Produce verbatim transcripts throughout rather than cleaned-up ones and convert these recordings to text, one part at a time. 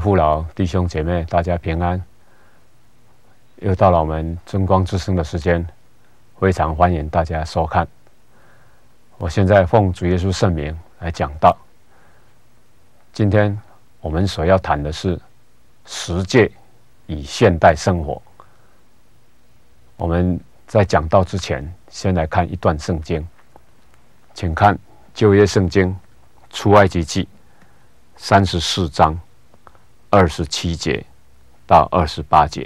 父老弟兄姐妹，大家平安！又到了我们真光之声的时间，非常欢迎大家收看。我现在奉主耶稣圣名来讲道。今天我们所要谈的是十诫与现代生活。我们在讲道之前，先来看一段圣经，请看旧约圣经出埃及记三十四章二十七节到二十八节。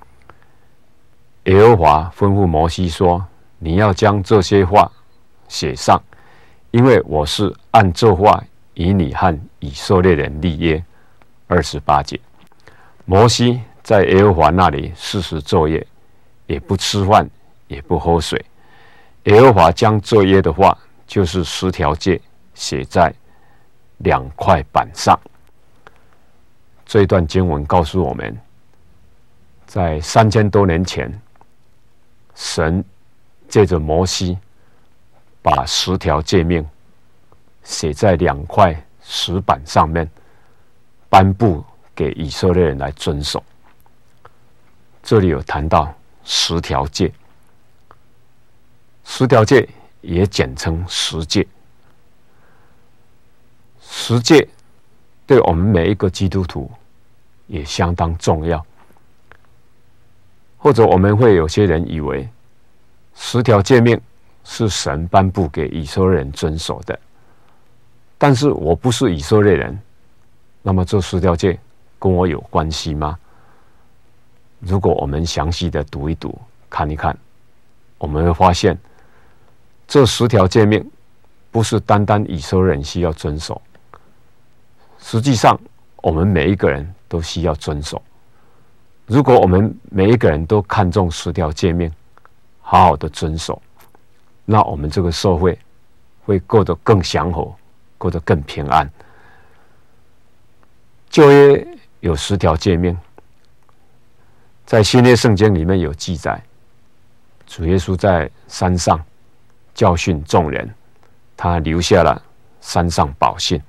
耶和华吩咐摩西说：“你要将这些话写上，因为我是按这话与你和以色列人立约。”二十八节，摩西在耶和华那里四十昼夜，也不吃饭，也不喝水。耶和华将这约的话，就是十条诫，写在两块板上。这一段经文告诉我们，在三千多年前，神借着摩西把十条诫命写在两块石板上面，颁布给以色列人来遵守。这里有谈到十条诫，十条诫也简称十诫。十诫对我们每一个基督徒也相当重要。或者我们会有些人以为十条诫命是神颁布给以色列人遵守的，但是我不是以色列人，那么这十条诫跟我有关系吗？如果我们详细的读一读看一看，我们会发现这十条诫命不是单单以色列人需要遵守，实际上我们每一个人都需要遵守。如果我们每一个人都看重十条诫命，好好的遵守，那我们这个社会会过得更祥和，过得更平安。旧约有十条诫命，在新约圣经里面有记载，主耶稣在山上教训众人，他留下了山上宝训。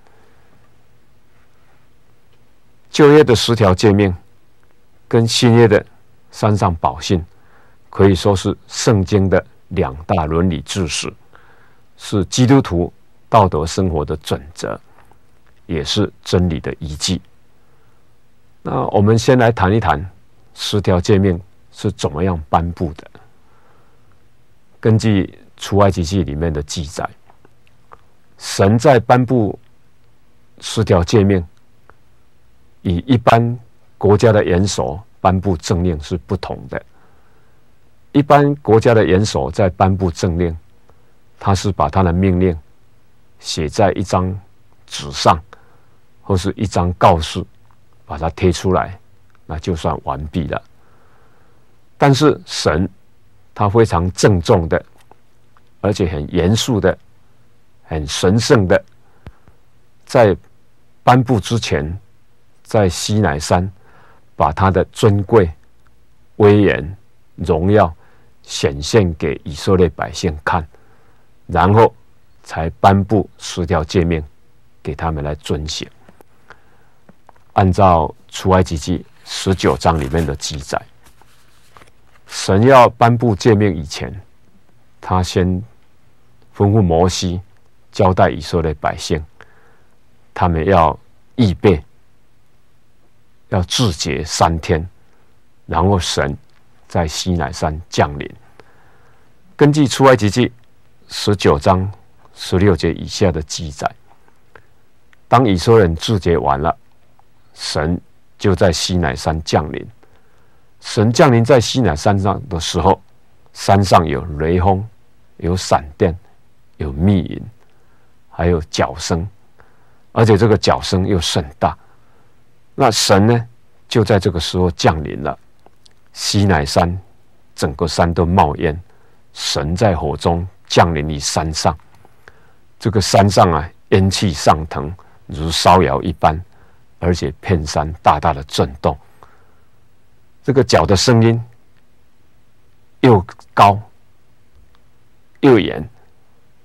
旧约的十条诫命跟新约的山上宝训可以说是圣经的两大伦理知识，是基督徒道德生活的准则，也是真理的依据。那我们先来谈一谈十条诫命是怎么样颁布的。根据出埃及记里面的记载，神在颁布十条诫命与一般国家的元首颁布政令是不同的。一般国家的元首在颁布政令，他是把他的命令写在一张纸上，或是一张告示，把它贴出来，那就算完毕了。但是神他非常郑重的，而且很严肃的，很神圣的，在颁布之前，在西乃山把他的尊贵、威严、荣耀显现给以色列百姓看，然后才颁布十条诫命给他们来遵行。按照出埃及记十九章里面的记载，神要颁布诫命以前，他先吩咐摩西交代以色列百姓，他们要预备，要自洁三天，然后神在西乃山降临。根据出埃及记十九章十六节以下的记载，当以色列人自洁完了，神就在西乃山降临。神降临在西乃山上的时候，山上有雷轰，有闪电，有密云，还有角声，而且这个角声又甚大。那神呢，就在这个时候降临了。西乃山整个山都冒烟，神在火中降临于山上。这个山上啊，烟气上腾，如烧窑一般，而且片山大大的震动。这个脚的声音又高又严。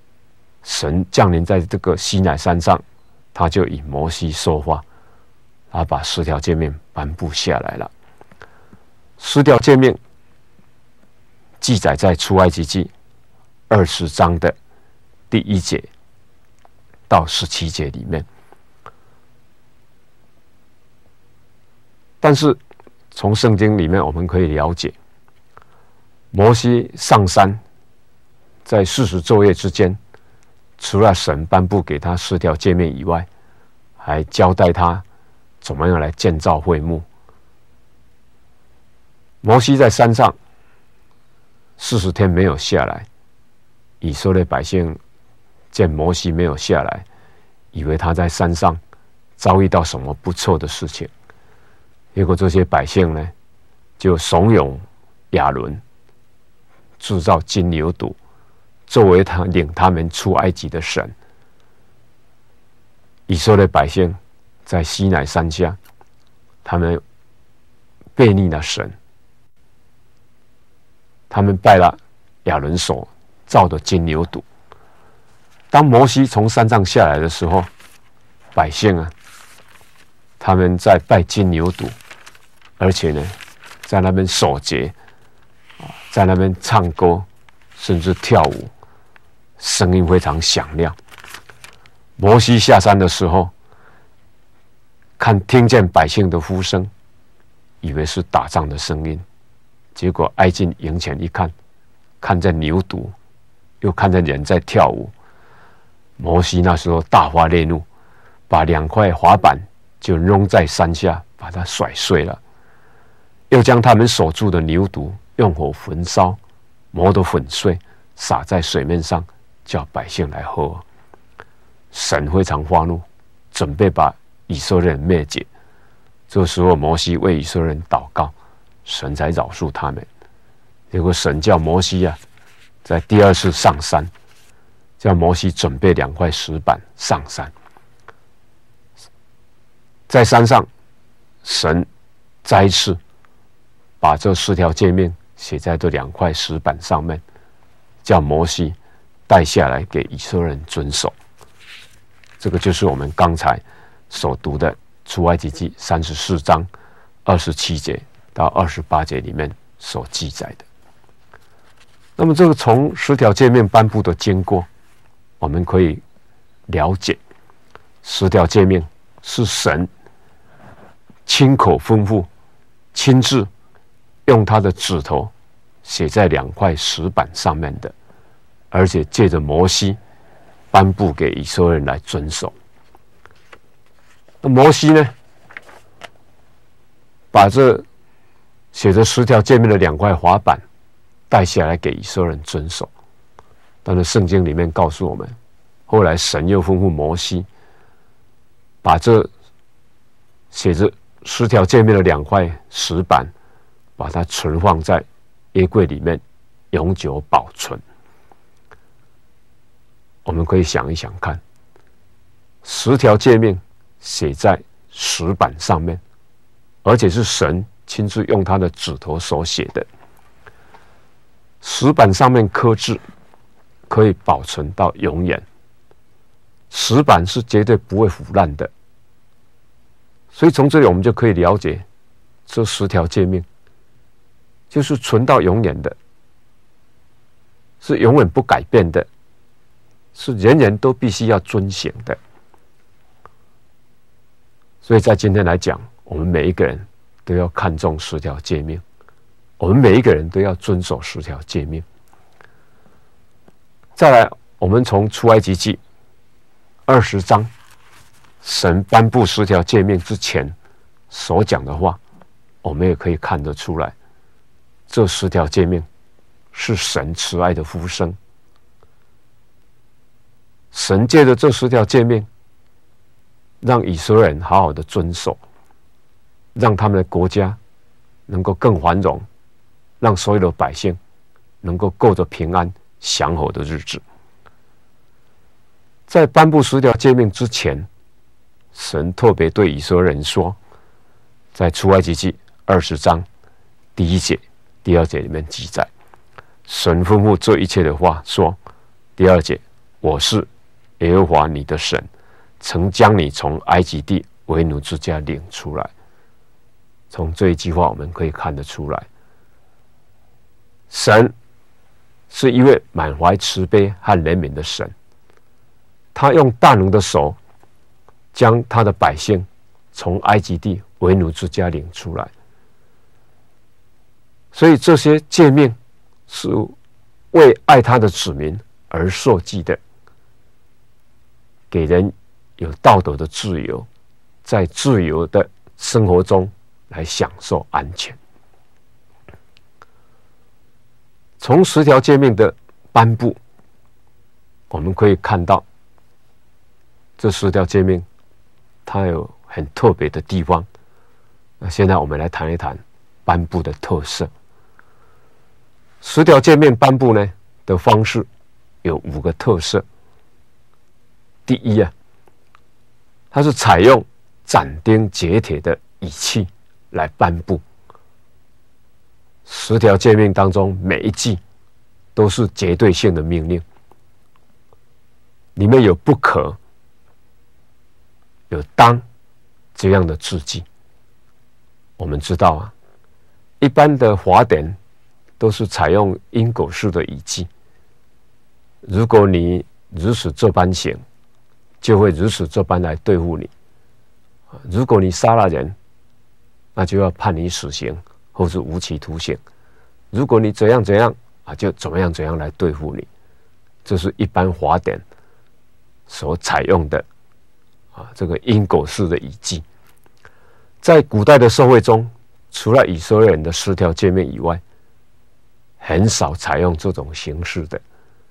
神降临在这个西乃山上，他就与摩西说话， 他把十条诫命颁布下来了。十条诫命记载在出埃及记二十章的第一节到十七节里面。但是从圣经里面我们可以了解，摩西上山，在四十昼夜之间，除了神颁布给他十条诫命以外，还交代他怎么样来建造会幕。摩西在山上四十天没有下来，以色列百姓见摩西没有下来，以为他在山上遭遇到什么不错的事情。结果这些百姓呢，就怂恿亚伦制造金牛犊，作为他领他们出埃及的神。以色列百姓在西乃山下，他们背逆了神，他们拜了亚伦所造的金牛犊。当摩西从山上下来的时候，百姓啊，他们在拜金牛犊，而且呢，在那边守节，在那边唱歌，甚至跳舞，声音非常响亮。摩西下山的时候，看听见百姓的呼声，以为是打仗的声音，结果挨近营前一看，看见牛犊，又看见人在跳舞。摩西那时候大发烈怒，把两块滑板就扔在山下，把它甩碎了，又将他们所铸的牛犊用火焚烧，磨得粉碎，洒在水面上，叫百姓来喝。神非常发怒，准备把以色列人灭绝。这时候摩西为以色列人祷告，神才饶恕他们。结果神叫摩西啊，在第二次上山，叫摩西准备两块石板上山。在山上，神再一次把这十条诫命写在这两块石板上面，叫摩西带下来给以色列人遵守。这个就是我们刚才所读的出埃及记三十四章二十七节到二十八节里面所记载的。那么这个从十条诫命颁布的经过，我们可以了解，十条诫命是神亲口吩咐，亲自用他的指头写在两块石板上面的，而且借着摩西颁布给以色列人来遵守。那摩西呢，把这写着十条诫命的两块滑板带下来给以色列人遵守。但是圣经里面告诉我们，后来神又吩咐摩西，把这写着十条诫命的两块石板，把它存放在约柜里面，永久保存。我们可以想一想看，十条诫命写在石板上面，而且是神亲自用他的指头所写的。石板上面刻字，可以保存到永远。石板是绝对不会腐烂的，所以从这里我们就可以了解，这十条诫命就是存到永远的，是永远不改变的，是人人都必须要遵行的。所以在今天来讲，我们每一个人都要看重十条诫命，我们每一个人都要遵守十条诫命。再来，我们从出埃及记二十章，神颁布十条诫命之前所讲的话，我们也可以看得出来，这十条诫命是神慈爱的呼声。神借着这十条诫命，让以色列人好好的遵守，让他们的国家能够更繁荣，让所有的百姓能够过着平安祥和的日子。在颁布十条诫命之前，神特别对以色列人说，在出埃及记二十章第一节、第二节里面记载，神吩咐这一切的话说：第二节，我是耶和华你的神，曾将你从埃及地为奴之家领出来。从这一句话我们可以看得出来，神是一位满怀慈悲和怜悯的神，他用大能的手将他的百姓从埃及地为奴之家领出来。所以这些诫命是为爱他的子民而设计的，给人有道德的自由，在自由的生活中来享受安全。从十条诫命的颁布，我们可以看到这十条诫命它有很特别的地方。那现在我们来谈一谈颁布的特色。十条诫命颁布呢的方式有五个特色。第一啊，它是采用斩钉截铁的语气来颁布。十条诫命当中，每一句都是绝对性的命令，里面有不可、有当这样的字句。我们知道啊，一般的法典都是采用因果式的语句，如果你如此这般行，就会如此这般来对付你。如果你杀了人，那就要判你死刑或是无期徒刑。如果你怎样怎样啊，就怎么样怎样来对付你。这是一般法典所采用的啊，这个因果式的语句。在古代的社会中，除了以色列人的十条诫命以外，很少采用这种形式的。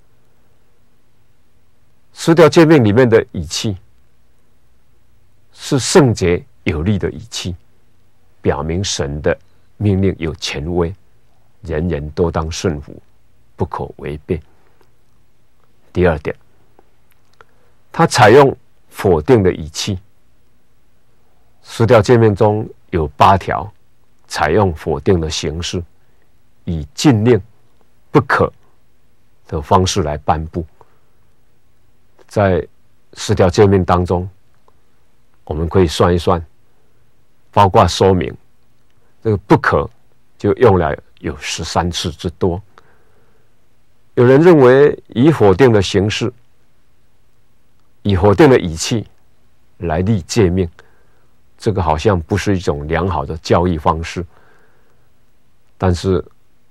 十条诫命里面的语气是圣洁有力的语气，表明神的命令有权威，人人都当顺服，不可违背。第二点，他采用否定的语气。十条诫命中有八条采用否定的形式，以禁令、不可的方式来颁布。在十条诫命当中，我们可以算一算，包括说明这个不可就用了有十三次之多。有人认为以否定的形式，以否定的语气来立诫命，这个好像不是一种良好的教育方式。但是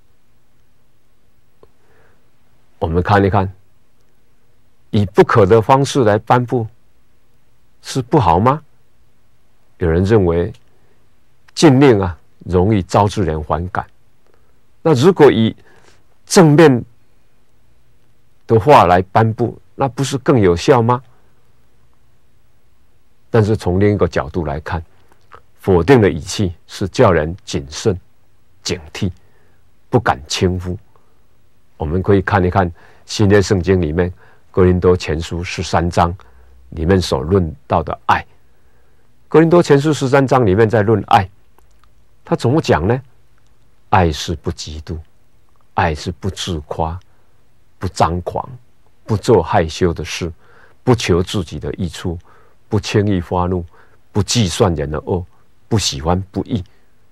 我们看一看，以不可的方式来颁布是不好吗？有人认为禁令啊容易招致人反感，那如果以正面的话来颁布，那不是更有效吗？但是从另一个角度来看，否定的语气是叫人谨慎、警惕，不敢轻忽。我们可以看一看新约圣经里面哥林多前书十三章里面所论到的爱。哥林多前书十三章里面在论爱，他怎么讲呢？爱是不嫉妒，爱是不自夸，不张狂，不做害羞的事，不求自己的益处，不轻易发怒，不计算人的恶，不喜欢不义。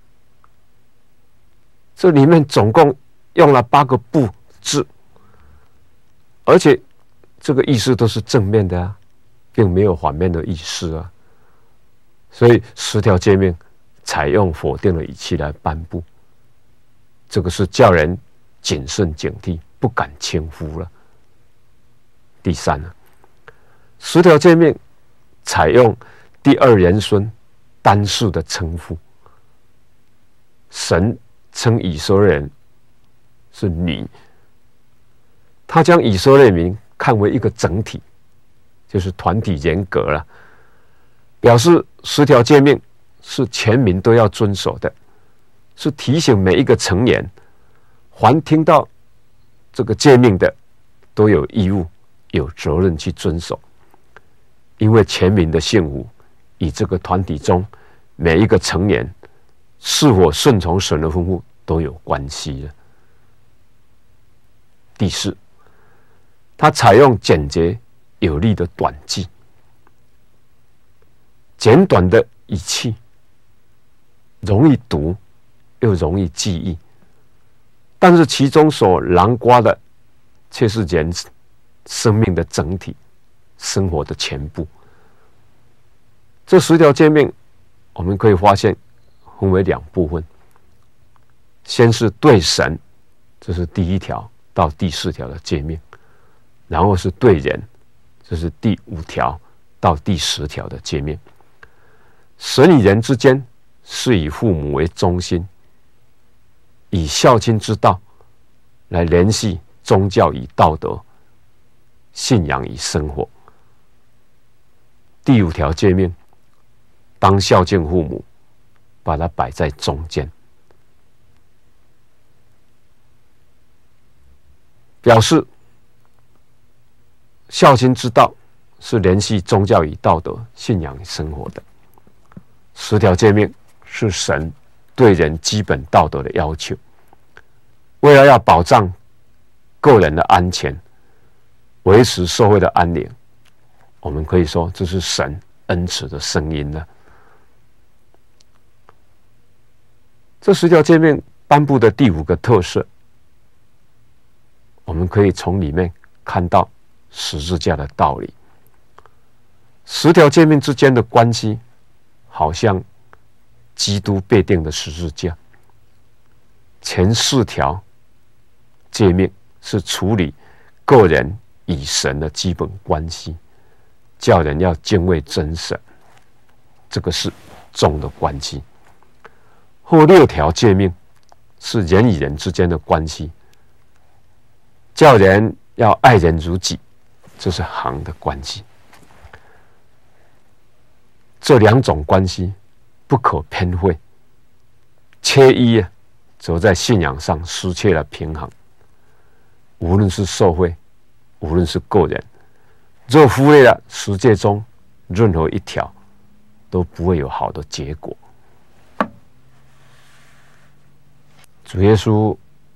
这里面总共用了八个不字，而且这个意思都是正面的啊，并没有反面的意思啊。所以十条诫命采用否定的语气来颁布，这个是叫人谨慎警惕，不敢轻忽了。第三呢，十条诫命采用第二人称单数的称呼，神称以色列人是你，他将以色列民看为一个整体，就是团体人格了，表示十条诫命是全民都要遵守的，是提醒每一个成员，凡听到这个诫命的都有义务、有责任去遵守，因为全民的幸福与这个团体中每一个成员是否顺从神的吩咐都有关系的。第四，他采用简洁有力的短句。 简短的语气，容易读又容易记忆，但是其中所囊括的却是人生命的整体，生活的全部。这十条诫命我们可以发现分为两部分，先是对神，这是第一条到第四条的诫命，然后是对人，这是第五条到第十条的诫命。神与人之间是以父母为中心，以孝亲之道来联系宗教与道德、信仰与生活。第五条诫命，当孝敬父母，把它摆在中间，表示孝亲之道是联系宗教与道德、信仰与生活的。十条诫命是神对人基本道德的要求，为了要保障个人的安全，维持社会的安宁，我们可以说这是神恩慈的声音呢。这十条诫命颁布的第五个特色，我们可以从里面看到十字架的道理。十条诫命之间的关系，好像基督被钉的十字架。前四条诫命是处理个人与神的基本关系，叫人要敬畏真神，这个是重的关系。后六条诫命是人与人之间的关系，叫人要爱人如己，这是行的关系。这两种关系不可偏废，缺一啊，则在信仰上失去了平衡。无论是社会，无论是个人，若忽略了十诫中任何一条，都不会有好的结果。主耶稣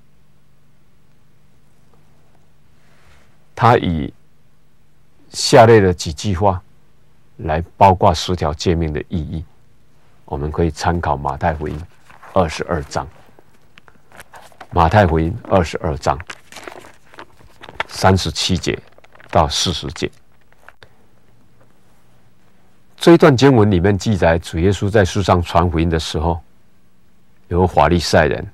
他以下列的几句话来包括十条诫命的意义，我们可以参考马太福音二十二章。马太福音二十二章三十七节到四十节，这一段经文里面记载，主耶稣在世上传福音的时候，有法利赛人，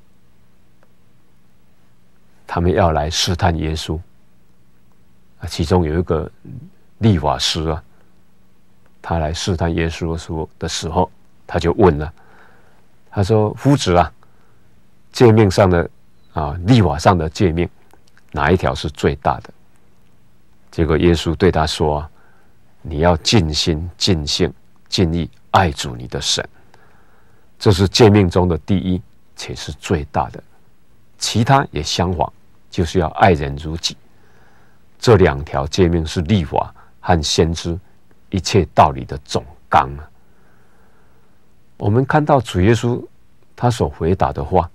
他们要来试探耶稣。其中有一个律法师啊，他来试探耶稣的时候，他就问了，他说：“夫子啊，诫命上的啊，律法上的诫命，哪一条是最大的？”结果耶稣对他说、啊：“你要尽心、尽性、尽意爱主你的神，这是诫命中的第一，且是最大的。其他也相仿，就是要爱人如己。这两条诫命是律法和先知一切道理的总纲啊。”我们看到主耶稣他所回答的话，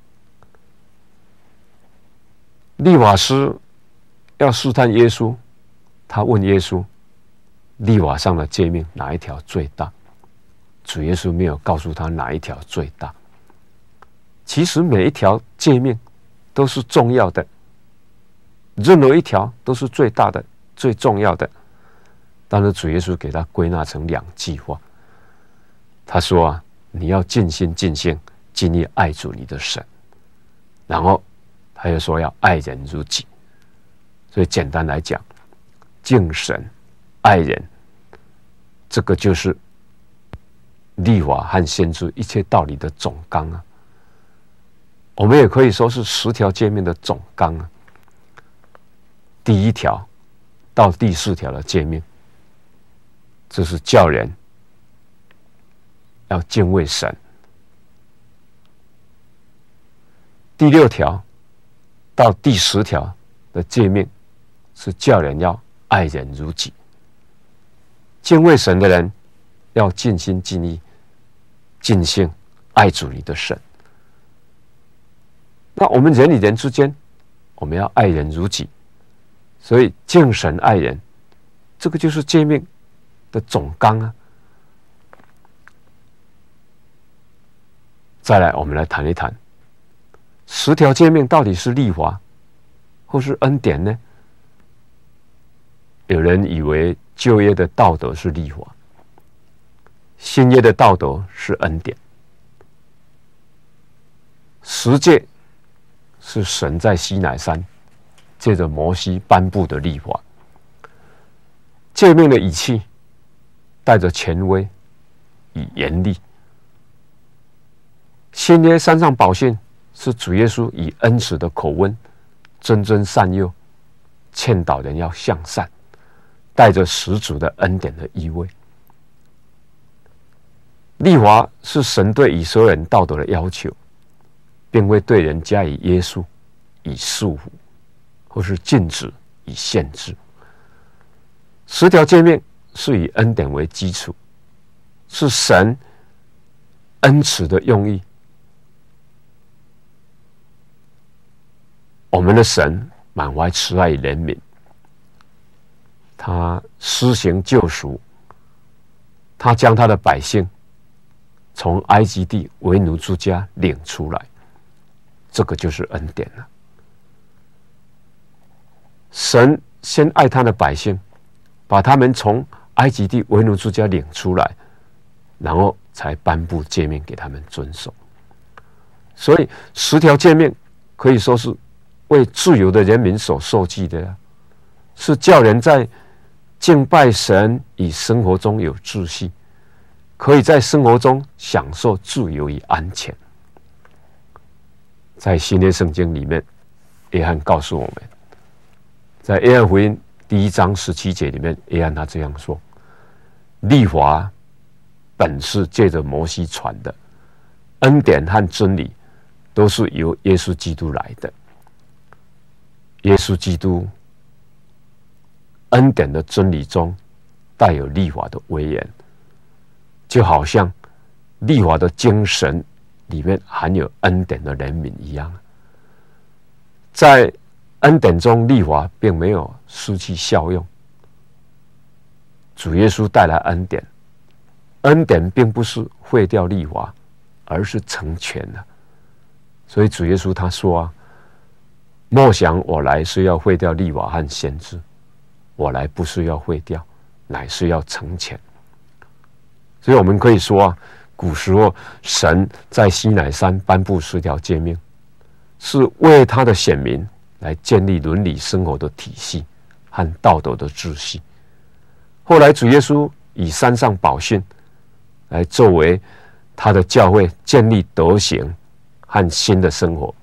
律法师要试探耶稣，他问耶稣：“律法上的诫命哪一条最大？”主耶稣没有告诉他哪一条最大。其实每一条诫命都是重要的，任何一条都是最大的、最重要的。但是主耶稣给他归纳成两句话，他说啊：“你要尽心、尽性、尽力爱主你的神。”然后他又说要爱人如己。所以简单来讲，敬神、爱人，这个就是律法和先知一切道理的总纲啊。我们也可以说是十条诫命的总纲啊。第一条到第四条的诫命，这是叫人要敬畏神。第六条到第十条的诫命是叫人要爱人如己。敬畏神的人要尽心尽意尽性爱主你的神。那我们人与人之间，我们要爱人如己，所以敬神爱人，这个就是诫命的总纲啊。 再来，我们来谈一谈十条诫命到底是律法或是恩典呢？有人以为旧约的道德是律法，新约的道德是恩典。十诫是神在西乃山借着摩西颁布的律法，诫命的语气带着权威与严厉。新约山上宝训是主耶稣以恩慈的口温谆谆善诱，劝导人要向善，带着十足的恩典的意味。律法是神对以色列人道德的要求，并未对人加以约束、以束缚，或是禁止、以限制。十条诫命是以恩典为基础，是神恩慈的用意。我们的神满怀慈爱与怜悯，他施行救赎，他将他的百姓从埃及地为奴之家领出来，这个就是恩典了。神先爱他的百姓，把他们从埃及地为奴之家领出来，然后才颁布诫命给他们遵守。所以十条诫命可以说是为自由的人民所设计的，是叫人在敬拜神与生活中有秩序，可以在生活中享受自由与安全。在新约圣经里面，约翰告诉我们，在约翰福音第一章十七节里面，约翰他这样说：律法本是借着摩西传的，恩典和真理都是由耶稣基督来的。耶稣基督恩典的真理中带有律法的威严，就好像律法的精神里面含有恩典的怜悯一样。在恩典中，律法并没有失去效用。主耶稣带来恩典，恩典并不是废掉律法，而是成全了。所以主耶稣他说啊，莫想我来是要废掉律法和先知，我来不是要废掉，乃是要成全。所以我们可以说啊，古时候神在西乃山颁布十条诫命，是为他的选民来建立伦理生活的体系和道德的秩序。后来主耶稣以山上宝训来作为他的教会建立德行和新的生活。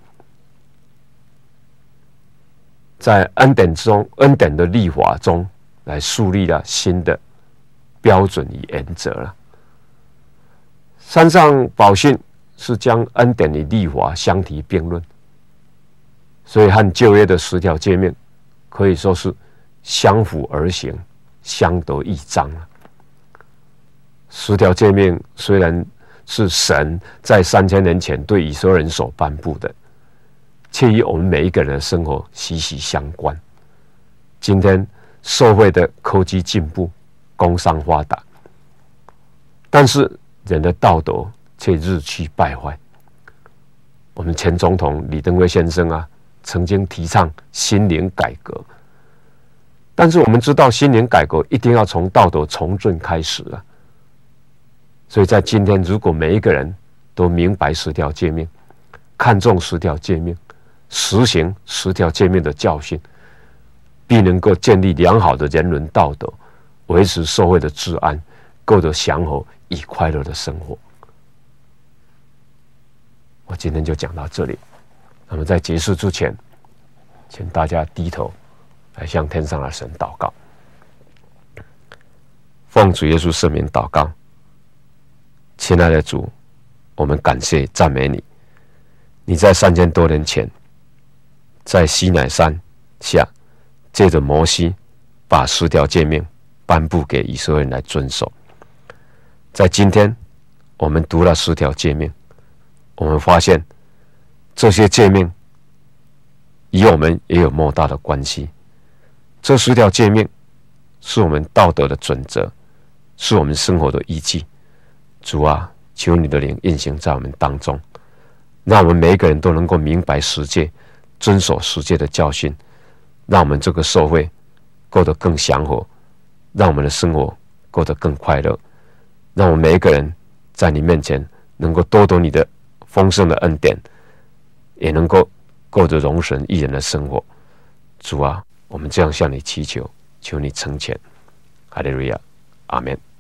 在恩典中，恩典的律法中来树立了新的标准与原则了。山上宝训是将恩典与律法相提并论，所以和旧约的十条诫命可以说是相辅而行，相得益彰了。十条诫命虽然是神在三千年前对以色列人所颁布的，却与我们每一个人的生活息息相关。今天社会的科技进步，工商发达，但是人的道德却日趋败坏。我们前总统李登辉先生啊，曾经提倡心灵改革，但是我们知道心灵改革一定要从道德重振开始啊。所以在今天，如果每一个人都明白十条诫命，看重十条诫命，实行十条诫命的教训，必能够建立良好的人伦道德，维持社会的治安，过得祥和与快乐的生活。我今天就讲到这里。那么在结束之前，请大家低头来向天上的神祷告。奉主耶稣圣名祷告。亲爱的主，我们感谢赞美你。你在三千多年前，在西乃山下，借着摩西把十条诫命颁布给以色列人来遵守。在今天，我们读了十条诫命，我们发现这些诫命与我们也有莫大的关系。这十条诫命是我们道德的准则，是我们生活的依据。主啊，求你的灵运行在我们当中， 让我们每一个人都能够明白十诫，遵守十诫的教训，让我们这个社会过得更祥和，让我们的生活过得更快乐，让我们每一个人在你面前能够多得你的丰盛的恩典，也能够过着荣神益人的生活。主啊，我们这样向你祈求，求你成全。哈利路亚，阿们。